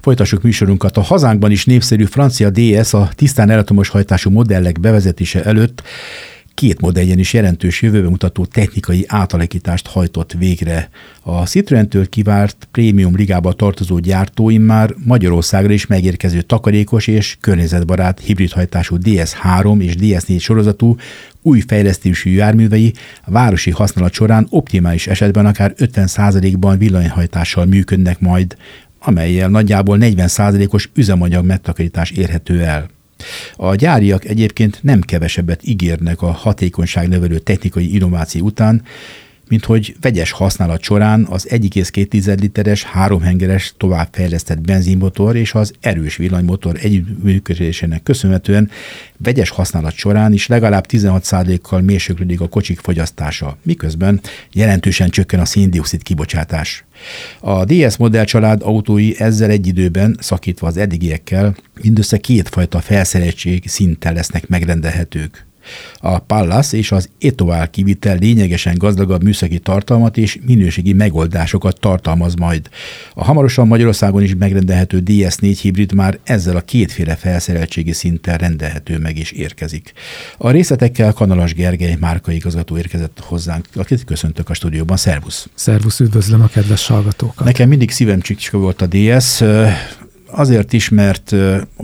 Folytassuk műsorunkat. A hazánkban is népszerű francia DS a tisztán elektromos hajtású modellek bevezetése előtt 2 modelljen is jelentős jövőbe mutató technikai átalakítást hajtott végre. A Citroën-től kivárt prémium ligába tartozó gyártó immár Magyarországra is megérkező takarékos és környezetbarát hibridhajtású DS3 és DS4 sorozatú új fejlesztésű járművei a városi használat során optimális esetben akár 50%-ban villanyhajtással működnek majd, amellyel nagyjából 40%-os üzemanyag megtakarítás érhető el. A gyáriak egyébként nem kevesebbet ígérnek a hatékonyság növelő technikai innováció után, mint hogy vegyes használat során az 1,2 literes 3 hengeres továbbfejlesztett benzinmotor és az erős villanymotor együttműködésének köszönhetően vegyes használat során is legalább 16%-kal mérséklődik a kocsik fogyasztása, miközben jelentősen csökken a szén-dioxid kibocsátás. A DS modellcsalád autói ezzel egy időben, szakítva az eddigiekkel, mindössze 2 fajta felszereltség szinttel lesznek megrendelhetők. A Pallas és az Etoile kivitel lényegesen gazdagabb műszaki tartalmat és minőségi megoldásokat tartalmaz majd. A hamarosan Magyarországon is megrendelhető DS4 hibrid már ezzel a 2 felszereltségi szinttel rendelhető meg is érkezik. A részletekkel Kanalas Gergely márkaigazgató érkezett hozzánk, akit köszöntök a stúdióban. Szervusz! Szervusz, üdvözlöm a kedves hallgatókat! Nekem mindig szívem csicska volt a DS, azért is, mert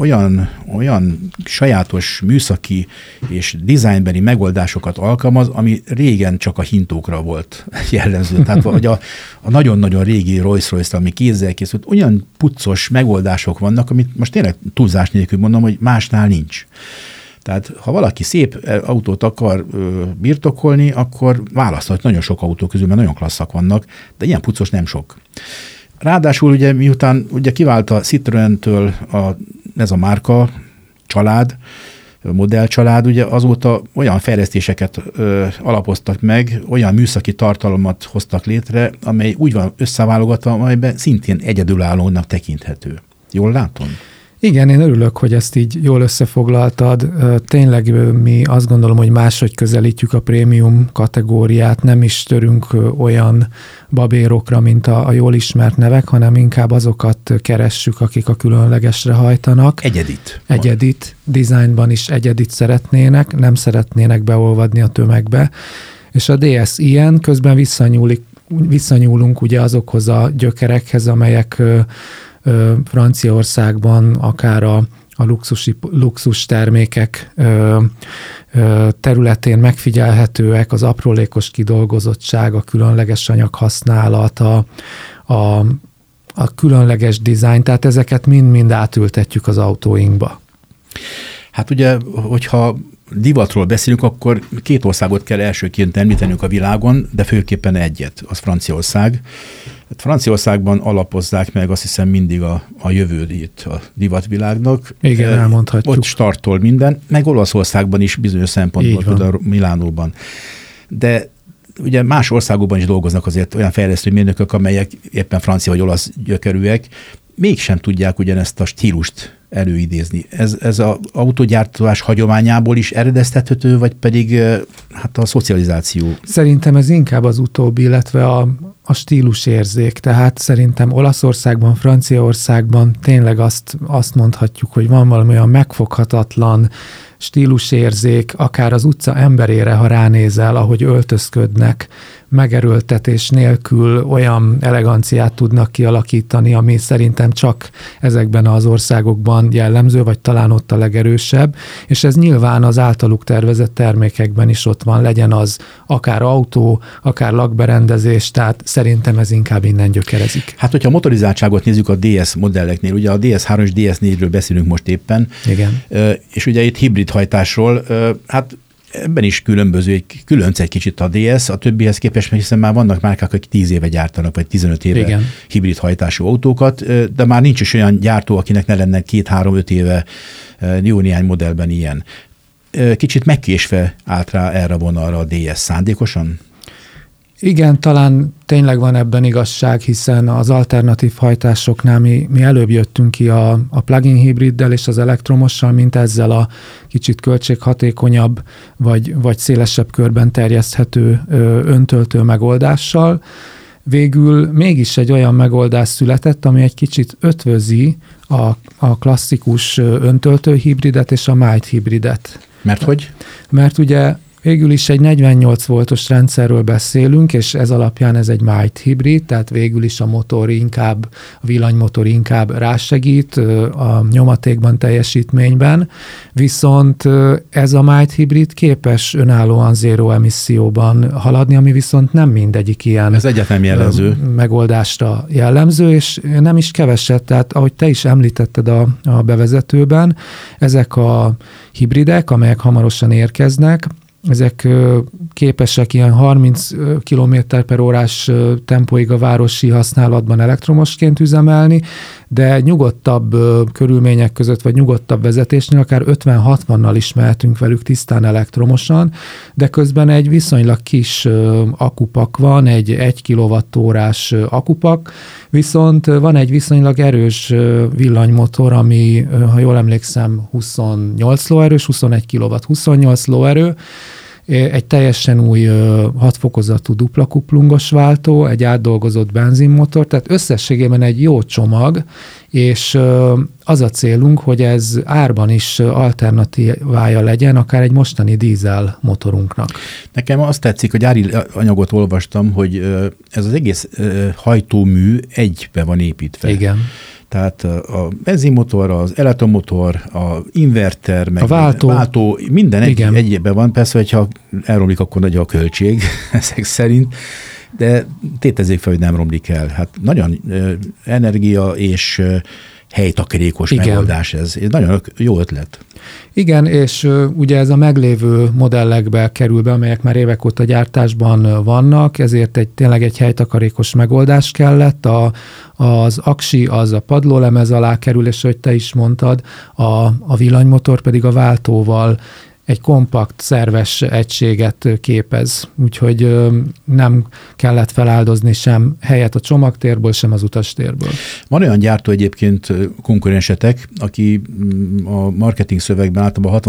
olyan sajátos műszaki és dizájnbeli megoldásokat alkalmaz, ami régen csak a hintókra volt jellemző. Tehát vagy a nagyon-nagyon régi Rolls-Royce, ami kézzel készült, olyan puccos megoldások vannak, amit most tényleg túlzás nélkül mondom, hogy másnál nincs. Tehát ha valaki szép autót akar birtokolni, akkor választhat nagyon sok autó közül, mert nagyon klasszak vannak, de ilyen puccos nem sok. Ráadásul ugye miután ugye kivált a Citroën-től ez a márka család, modellcsalád, ugye azóta olyan fejlesztéseket alapoztak meg, olyan műszaki tartalmat hoztak létre, amely úgy van összeválogatva, amelyben szintén egyedülállónak tekinthető. Jól látom? Igen, én örülök, hogy ezt így jól összefoglaltad. Tényleg mi azt gondolom, hogy máshogy közelítjük a prémium kategóriát, nem is törünk olyan babérokra, mint a jól ismert nevek, hanem inkább azokat keressük, akik a különlegesre hajtanak. Egyedit. Dizájnban is egyedit szeretnének, nem szeretnének beolvadni a tömegbe. És a DS ilyen, közben visszanyúlunk ugye azokhoz a gyökerekhez, amelyek Franciaországban akár a luxus termékek területén megfigyelhetőek, az aprólékos kidolgozottság, a különleges anyaghasználat, a különleges dizájn, tehát ezeket mind-mind átültetjük az autóinkba. Hát ugye, hogyha divatról beszélünk, akkor 2 országot kell elsőként említenünk a világon, de főképpen egyet, az Franciaország. Franciaországban alapozzák meg azt hiszem mindig a jövőjét a divatvilágnak. Igen, elmondhatjuk. Ott startol minden, meg Olaszországban is bizonyos szempontból, például Milánóban. De ugye más országokban is dolgoznak azért olyan fejlesztő mérnökök, amelyek éppen francia vagy olasz gyökerűek, mégsem tudják ugyanezt a stílust előidézni. Ez az autógyártás hagyományából is eredeztethető, vagy pedig hát a szocializáció? Szerintem ez inkább az utóbbi, illetve a stílusérzék. Tehát szerintem Olaszországban, Franciaországban tényleg azt mondhatjuk, hogy van valami olyan megfoghatatlan stílusérzék, akár az utca emberére, ha ránézel, ahogy öltözködnek, megerőltetés nélkül olyan eleganciát tudnak kialakítani, ami szerintem csak ezekben az országokban jellemző, vagy talán ott a legerősebb, és ez nyilván az általuk tervezett termékekben is ott van, legyen az akár autó, akár lakberendezés, tehát szerintem ez inkább innen gyökerezik. Hát, hogyha a motorizáltságot nézzük a DS modelleknél, ugye a DS3 és DS4-ről beszélünk most éppen, igen. És ugye itt hibrid hajtásról, hát ebben is különc egy kicsit a DS, a többihez képest, mert hiszen már vannak márkák, akik 10 éve gyártanak, vagy 15 éve igen. hibrid hajtású autókat, de már nincs is olyan gyártó, akinek ne lenne 2-3-5 éve jó néhány modellben ilyen. Kicsit megkésve állt rá erre a vonalra a DS szándékosan? Igen, talán tényleg van ebben igazság, hiszen az alternatív hajtásoknál mi előbb jöttünk ki a plug-in hibriddel és az elektromossal, mint ezzel a kicsit költséghatékonyabb vagy szélesebb körben terjeszthető öntöltő megoldással. végül mégis egy olyan megoldás született, ami egy kicsit ötvözi a klasszikus öntöltő hibridet és a mild hibridet. Mert hogy? Mert ugye végül is egy 48 voltos rendszerről beszélünk, és ez alapján ez egy mild hibrid, tehát végül is a villanymotor inkább rásegít a nyomatékban, teljesítményben, viszont ez a mild hibrid képes önállóan zéró emisszióban haladni, ami viszont nem mindegyik ilyen ez egyáltalán jellemző megoldásra jellemző, és nem is keveset, tehát ahogy te is említetted a bevezetőben, ezek a hibridek, amelyek hamarosan érkeznek, ezek képesek ilyen 30 km/h tempóig a városi használatban elektromosként üzemelni, de nyugodtabb körülmények között, vagy nyugodtabb vezetésnél akár 50-60-nal is mehetünk velük tisztán elektromosan, de közben egy viszonylag kis akupak van, egy 1 kWh-s akupak, viszont van egy viszonylag erős villanymotor, ami, ha jól emlékszem, 28 lóerős, 21 kW, 28 lóerő, egy teljesen új 6 fokozatú dupla kuplungos váltó, egy átdolgozott benzinmotor, tehát összességében egy jó csomag, és az a célunk, hogy ez árban is alternatívája legyen, akár egy mostani dízel motorunknak. Nekem azt tetszik, hogy gyári anyagot olvastam, hogy ez az egész hajtómű egybe van építve. Igen. Tehát a benzinmotor, az elektromotor, a inverter, meg a váltó minden egyben van. Persze, hogyha elromlik, akkor nagy a költség ezek szerint, de tétezzék fel, hogy nem romlik el. Hát nagyon energia és helytakarékos megoldás ez. Ez nagyon jó ötlet. Igen, és ugye ez a meglévő modellekbe kerül be, amelyek már évek óta gyártásban vannak, ezért tényleg egy helytakarékos megoldás kellett. Az aksi az a padlólemez alá kerül, és hogy te is mondtad, a villanymotor pedig a váltóval egy kompakt, szerves egységet képez, úgyhogy nem kellett feláldozni sem helyet a csomagtérből, sem az utastérből. Van olyan gyártó egyébként konkurensetek, aki a marketing szövegben általában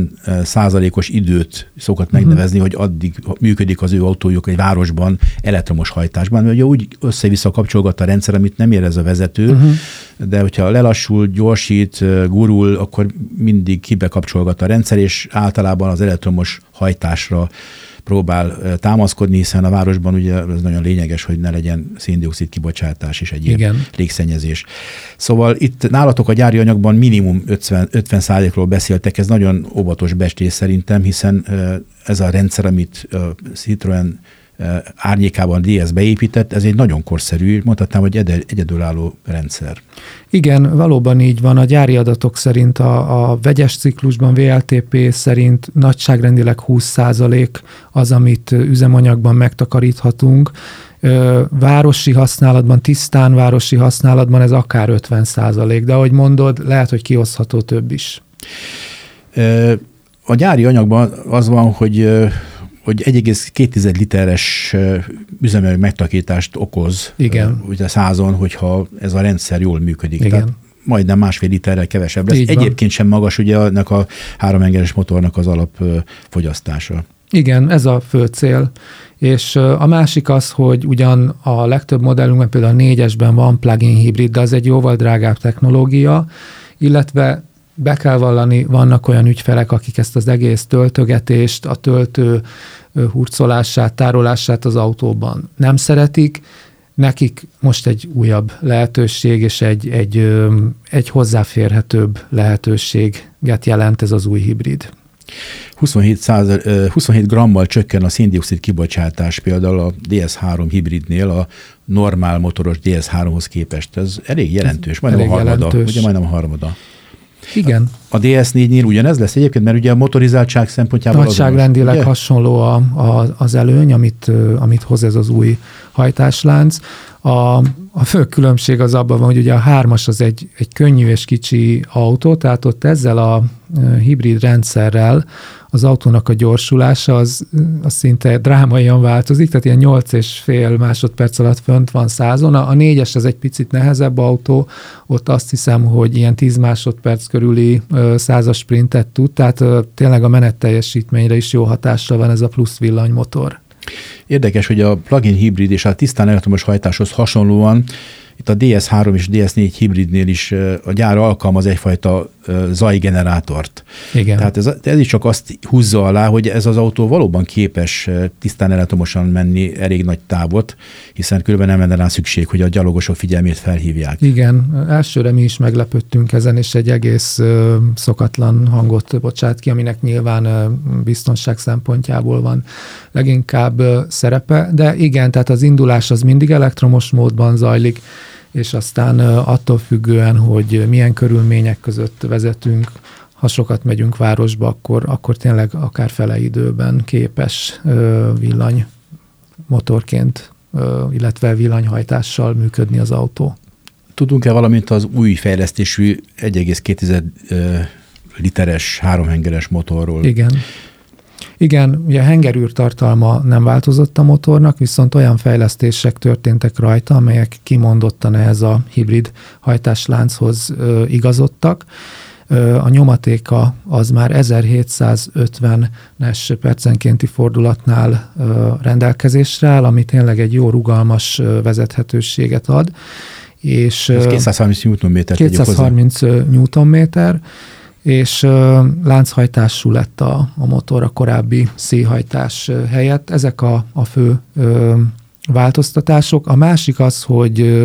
60-70% időt szokott megnevezni, hogy addig működik az ő autójuk egy városban elektromos hajtásban, mert ugye úgy össze-vissza kapcsolgat a rendszer, amit nem érez a vezető, de hogyha lelassul, gyorsít, gurul, akkor mindig kibekapcsolgat a rendszer, és általában az elektromos hajtásra próbál támaszkodni, hiszen a városban ugye ez nagyon lényeges, hogy ne legyen szén-dioxid kibocsátás és egyéb légszennyezés. Szóval itt nálatok a gyári anyagban minimum 50%-ról beszéltek, ez nagyon óvatos becslés szerintem, hiszen ez a rendszer, amit Citroen árnyékában DS beépített, ez egy nagyon korszerű, mondhatnám, hogy egyedülálló rendszer. Igen, valóban így van. A gyári adatok szerint a vegyes ciklusban, VLTP szerint nagyságrendileg 20% az, amit üzemanyagban megtakaríthatunk. Városi használatban, tisztán városi használatban ez akár 50%, de ahogy mondod, lehet, hogy kihozható több is. A gyári anyagban az van, hogy 1,2 literes üzemanyag megtakarítást okoz ugye 100-on, hogyha ez a rendszer jól működik. Igen. Tehát majdnem 1,5 literrel kevesebb lesz. Egyébként sem magas ugye ennek a 3 hengeres motornak az alapfogyasztása. Igen, ez a fő cél. És a másik az, hogy ugyan a legtöbb modellünkben, például a 4-esben van plug-in hibrid, de az egy jóval drágább technológia, illetve be kell vallani, vannak olyan ügyfelek, akik ezt az egész töltögetést, a töltő hurcolását, tárolását az autóban nem szeretik. Nekik most egy újabb lehetőség, és egy hozzáférhetőbb lehetőséget jelent ez az új hibrid. 27 grammal csökken a szén-dioxid kibocsátás például a DS3 hibridnél a normál motoros DS3-hoz képest. Ez elég jelentős, majdnem a harmada. Igen. A DS4-nél ugyanez lesz egyébként, mert ugye a motorizáltság szempontjából nagyságrendileg hasonló az előny, amit hoz ez az új hajtáslánc. A fő különbség az abban van, hogy ugye a 3-as az egy könnyű és kicsi autó, tehát ott ezzel a hibrid rendszerrel az autónak a gyorsulása az szinte drámaian változik, tehát ilyen 8,5 másodperc alatt fönt van 100-on. A 4-es az egy picit nehezebb autó, ott azt hiszem, hogy ilyen 10 másodperc körüli 100-as sprintet tud, tehát tényleg a menetteljesítményre is jó hatással van ez a plusz villanymotor. Érdekes, hogy a plug-in hibrid és a tisztán elektromos hajtáshoz hasonlóan itt a DS3 és DS4 hibridnél is a gyár alkalmaz egyfajta zajgenerátort. Igen. Tehát ez is csak azt húzza alá, hogy ez az autó valóban képes tisztán elektromosan menni elég nagy távot, hiszen különben nem lenne rá szükség, hogy a gyalogosok figyelmét felhívják. Igen, elsőre mi is meglepődtünk ezen, és egy egész szokatlan hangot bocsát ki, aminek nyilván biztonság szempontjából van leginkább szerepe, de igen, tehát az indulás az mindig elektromos módban zajlik, és aztán attól függően, hogy milyen körülmények között vezetünk, ha sokat megyünk városba, akkor tényleg akár fele időben képes villanymotorként, illetve villanyhajtással működni az autó. Tudunk-e valamint az új fejlesztésű 1,2 literes háromhengeres motorról? Igen, ugye a hengerűr tartalma nem változott a motornak, viszont olyan fejlesztések történtek rajta, amelyek kimondottan ehhez a hibrid hajtáslánchoz igazodtak. A nyomatéka az már 1750-es percenkénti fordulatnál rendelkezésre áll, ami tényleg egy jó rugalmas vezethetőséget ad. És ez 230 Nm. 230 Nm, és lánchajtású lett a motor a korábbi szélhajtás helyett. Ezek a fő változtatások. A másik az, hogy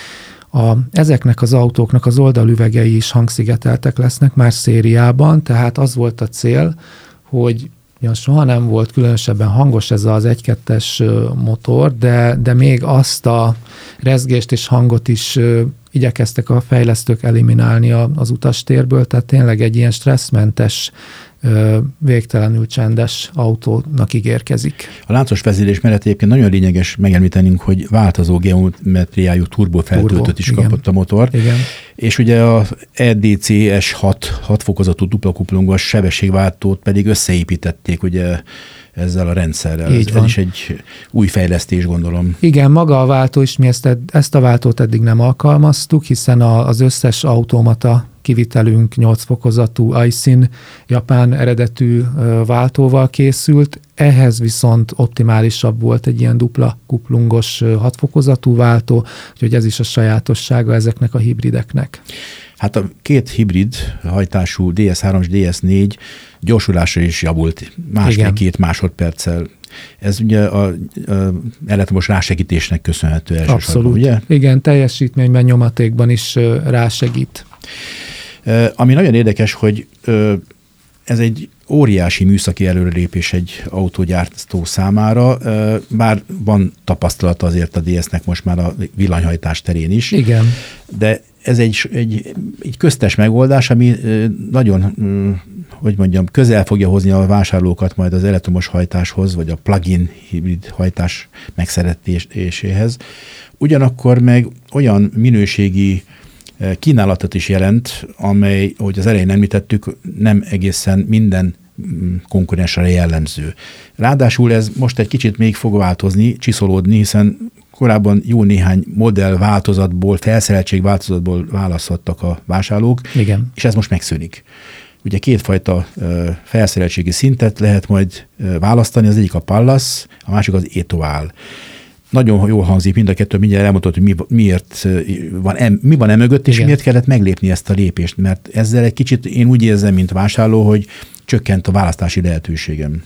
ezeknek az autóknak az oldalüvegei is hangszigeteltek lesznek már szériában, tehát az volt a cél, hogy soha nem volt különösebben hangos ez az 1.2-es motor, de még azt a rezgést és hangot is igyekeztek a fejlesztők eliminálni az utastérből, tehát tényleg egy ilyen stresszmentes, végtelenül csendes autónak ígérkezik. A láncos vezérlés mellett egyébként nagyon lényeges megemlítenünk, hogy változó geometriájú turbofeltöltőt is kapott a motor. Igen. És ugye a EDC S6 hatfokozatú duplakuplungos sebességváltót pedig összeépítették ugye ezzel a rendszerrel. Ez is egy új fejlesztés, gondolom. Igen, maga a váltó is, mi ezt a váltót eddig nem alkalmaztuk, hiszen az összes automata kivitelünk 8 fokozatú Aisin japán eredetű váltóval készült, ehhez viszont optimálisabb volt egy ilyen dupla kuplungos 6 fokozatú váltó, úgyhogy ez is a sajátossága ezeknek a hibrideknek. Hát a két hibrid hajtású DS3 és DS4 gyorsulása is javult 1,5-2 másodperccel. Ez ugye a elektromos rásegítésnek köszönhető elsősorban, abszolút. Ugye? Igen, teljesítményben, nyomatékban is rásegít. Ami nagyon érdekes, hogy ez egy óriási műszaki előrelépés egy autógyártó számára, bár van tapasztalata azért a DS-nek most már a villanyhajtás terén is. Igen. De ez egy köztes megoldás, ami nagyon, hogy mondjam, közel fogja hozni a vásárlókat majd az elektromos hajtáshoz, vagy a plug-in hibrid hajtás megszeretéséhez. Ugyanakkor meg olyan minőségi kínálatot is jelent, amely, ahogy az elején említettük, nem egészen minden konkurensre jellemző. Ráadásul ez most egy kicsit még fog változni, csiszolódni, hiszen korábban jó néhány modell változatból, felszereltség változatból választhattak a vásárlók, igen, és ez most megszűnik. Ugye kétfajta felszereltségi szintet lehet majd választani, az egyik a Pallas, a másik az Etoile. Nagyon jól hangzik mind a kettő, mindjárt elmondott, hogy mi van mögött, és miért kellett meglépni ezt a lépést, mert ezzel egy kicsit én úgy érzem, mint vásárló, hogy csökkent a választási lehetőségem.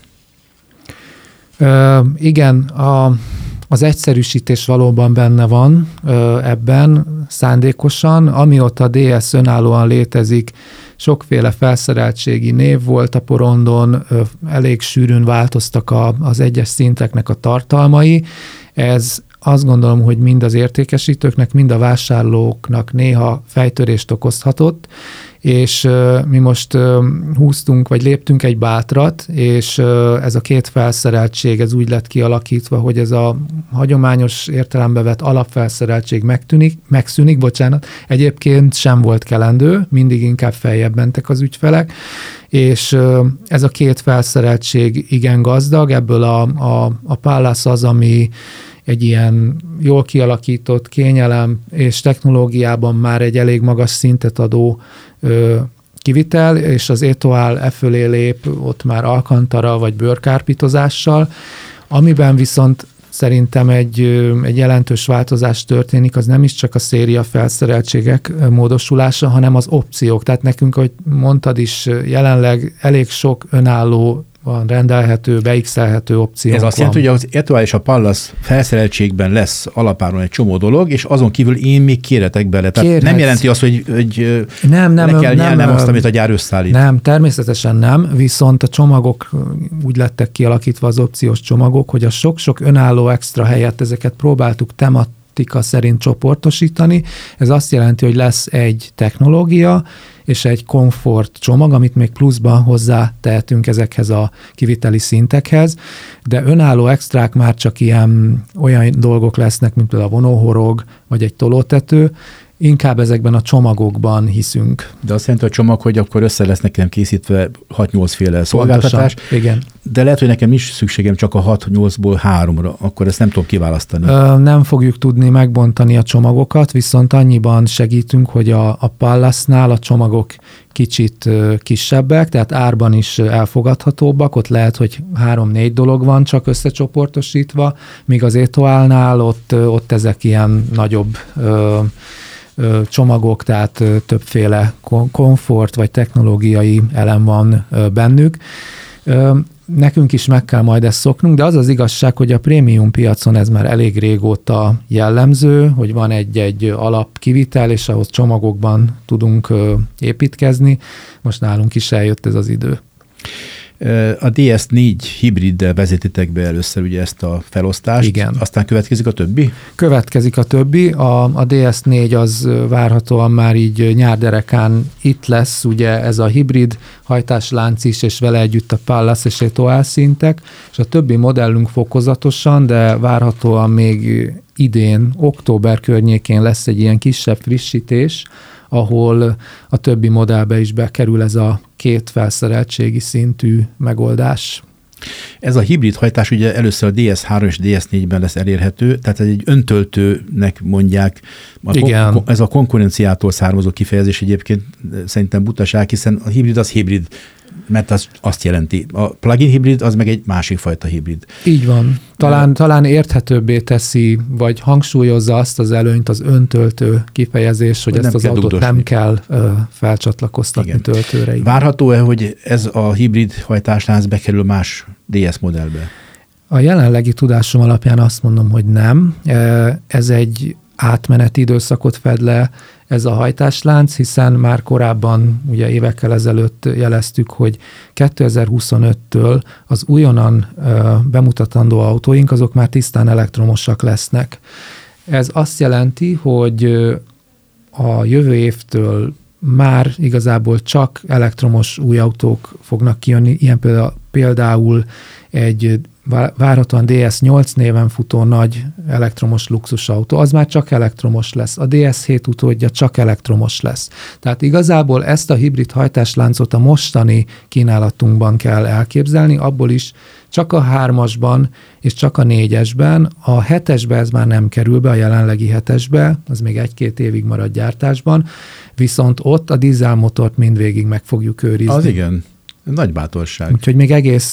Igen, az egyszerűsítés valóban benne van ebben szándékosan. Amióta a DS önállóan létezik, sokféle felszereltségi név volt a porondon, elég sűrűn változtak az egyes szinteknek a tartalmai. Ez azt gondolom, hogy mind az értékesítőknek, mind a vásárlóknak néha fejtörést okozhatott, és mi most húztunk, vagy léptünk egy bátrat, és ez a két felszereltség, ez úgy lett kialakítva, hogy ez a hagyományos értelembe vett alapfelszereltség megszűnik, egyébként sem volt kelendő, mindig inkább feljebb mentek az ügyfelek, és ez a két felszereltség igen gazdag, ebből a Pallas az, ami egy ilyen jól kialakított kényelem és technológiában már egy elég magas szintet adó kivitel, és az Etoile fölé lép ott már alkantara vagy bőrkárpitozással. Amiben viszont szerintem egy jelentős változás történik, az nem is csak a széria felszereltségek módosulása, hanem az opciók. Tehát nekünk, ahogy mondtad is, jelenleg elég sok önálló van rendelhető, beixelhető opció. Ez azt jelenti, hogy az Etoile és a Pallas felszereltségben lesz alapáron egy csomó dolog, és azon kívül én még kérhetek bele. Tehát nem jelenti azt, hogy le kell nyelnem azt, amit a gyár összeállít. Nem, természetesen nem, viszont a csomagok úgy lettek kialakítva, az opciós csomagok, hogy a sok-sok önálló extra helyett ezeket próbáltuk tematika szerint csoportosítani. Ez azt jelenti, hogy lesz egy technológia, és egy komfort csomag, amit még pluszban hozzá tehetünk ezekhez a kiviteli szintekhez, de önálló extrák már csak olyan dolgok lesznek, mint például a vonóhorog, vagy egy tolótető, inkább ezekben a csomagokban hiszünk. De azt jelenti a csomag, hogy akkor össze lesz nekem készítve 6-8 féle szolgáltatás. Igen. De lehet, hogy nekem nincs szükségem csak a 6-8-ból 3-ra, akkor ezt nem tudom kiválasztani. Nem fogjuk tudni megbontani a csomagokat, viszont annyiban segítünk, hogy a Pallasnál a csomagok kicsit kisebbek, tehát árban is elfogadhatóbbak, ott lehet, hogy 3-4 dolog van csak összecsoportosítva, míg az Etoile-nál ott ezek ilyen nagyobb csomagok, tehát többféle komfort vagy technológiai elem van bennük. Nekünk is meg kell majd ezt szoknunk, de az az igazság, hogy a prémium piacon ez már elég régóta jellemző, hogy van egy alapkivitel, és ahhoz csomagokban tudunk építkezni. Most nálunk is eljött ez az idő. A DS4 hibriddel vezetitek be először ugye ezt a felosztást, igen. Aztán következik a többi? Következik a többi. A DS4 az várhatóan már így nyárderekán itt lesz, ugye ez a hibrid hajtáslánc is, és vele együtt a Pallas és Etoile szintek, és a többi modellünk fokozatosan, de várhatóan még idén, október környékén lesz egy ilyen kisebb frissítés, ahol a többi modellbe is bekerül ez a 2 felszereltségi szintű megoldás. Ez a hibrid hajtás ugye először a DS3 és DS4-ben lesz elérhető, tehát ez egy öntöltőnek mondják. Ez a konkurenciától származó kifejezés egyébként szerintem butaság, hiszen a hibrid az hibrid, mert az azt jelenti. A plug-in hibrid az meg egy másik fajta hibrid. Így van. Talán érthetőbbé teszi, vagy hangsúlyozza azt az előnyt az öntöltő kifejezés, hogy ezt az autót dugdosni. Nem kell felcsatlakoztatni. Igen. Töltőre. Igen. Várható-e, hogy ez a hibrid hajtáslánc bekerül más DS modellbe? A jelenlegi tudásom alapján azt mondom, hogy nem. Ez egy átmeneti időszakot fed le ez a hajtáslánc, hiszen már korábban, ugye évekkel ezelőtt jeleztük, hogy 2025-től az újonnan bemutatandó autóink, azok már tisztán elektromosak lesznek. Ez azt jelenti, hogy a jövő évtől már igazából csak elektromos új autók fognak kijönni, ilyen például egy várhatóan DS8 néven futó nagy elektromos luxusautó, az már csak elektromos lesz. A DS7 utódja csak elektromos lesz. Tehát igazából ezt a hibrid hajtásláncot a mostani kínálatunkban kell elképzelni, abból is csak a 3-asban és csak a 4-esben, a 7-esbe ez már nem kerül be, a jelenlegi 7-esbe, az még 1-2 évig marad gyártásban, viszont ott a dízelmotort mindvégig meg fogjuk őrizni. Az igen. Nagy bátorság. Úgyhogy még egész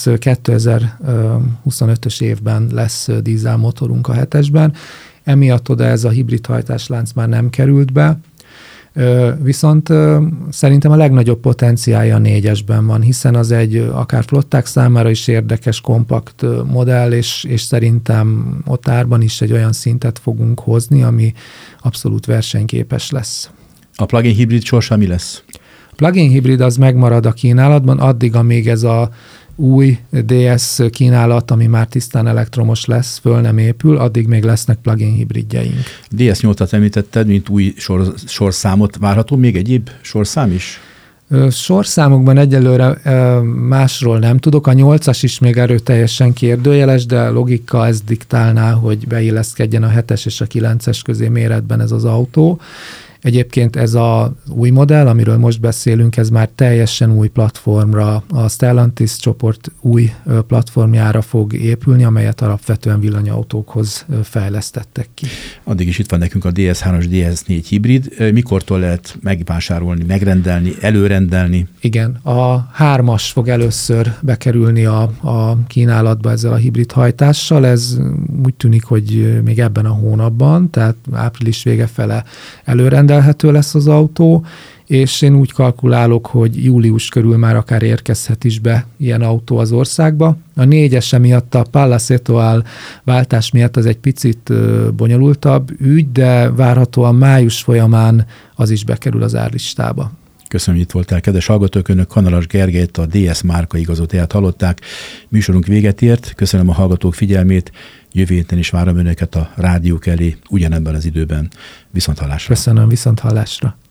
2025-ös évben lesz dízelmotorunk a 7-esben. Emiatt oda ez a hibrid hajtáslánc már nem került be. Viszont szerintem a legnagyobb potenciálja a 4-esben van, hiszen az egy akár flották számára is érdekes, kompakt modell, és szerintem ott árban is egy olyan szintet fogunk hozni, ami abszolút versenyképes lesz. A plug-in hibrid sorsa mi lesz? Plug-in hibrid az megmarad a kínálatban, addig, amíg ez a új DS kínálat, ami már tisztán elektromos lesz, föl nem épül, addig még lesznek plug-in hibridjeink. DS8-at említetted, mint új sorszámot várható, még egyéb sorszám is? Sorszámokban egyelőre másról nem tudok. A 8-as is még erőteljesen kérdőjeles, de logika ez diktálná, hogy beilleszkedjen a 7-es és a 9-es közé méretben ez az autó. Egyébként ez az új modell, amiről most beszélünk, ez már teljesen új platformra, a Stellantis csoport új platformjára fog épülni, amelyet alapvetően villanyautókhoz fejlesztettek ki. Addig is itt van nekünk a DS3-as, DS4 hibrid. Mikortól lehet megvásárolni, megrendelni, előrendelni? Igen, a 3-as fog először bekerülni a kínálatba ezzel a hibrid hajtással. Ez úgy tűnik, hogy még ebben a hónapban, tehát április vége fele előrendelhető lesz az autó, és én úgy kalkulálok, hogy július körül már akár érkezhet is be ilyen autó az országba. A 4-es miatt, a Pallas Etoile váltás miatt az egy picit bonyolultabb ügy, de várhatóan május folyamán az is bekerül az árlistába. Köszönöm, hogy itt voltál, kedves hallgatók, önök Kanalas Gergelyt, a DS márka igazgatóját hallották. Műsorunk véget ért, köszönöm a hallgatók figyelmét, jövő héten is várom önöket a rádiók elé, ugyanebben az időben. Viszonthallásra. Köszönöm, viszonthallásra.